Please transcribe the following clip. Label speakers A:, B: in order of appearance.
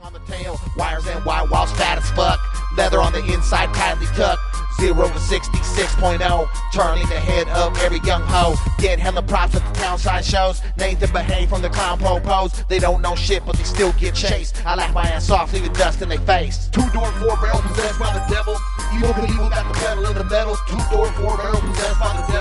A: On the tail, wires and wire walls fat as fuck. Leather on the inside, tightly tucked. 0 to 66.0, turning the head of every young hoe. Get hella props at the town side shows. Nathan behave from the clown pose. They don't know shit, but they still get chased. I laugh my ass off, leaving dust in their face. 2-door, 4-barrel, possessed by the devil. Evil, got the pedal in the metal. 2-door, 4-barrel, possessed by the devil.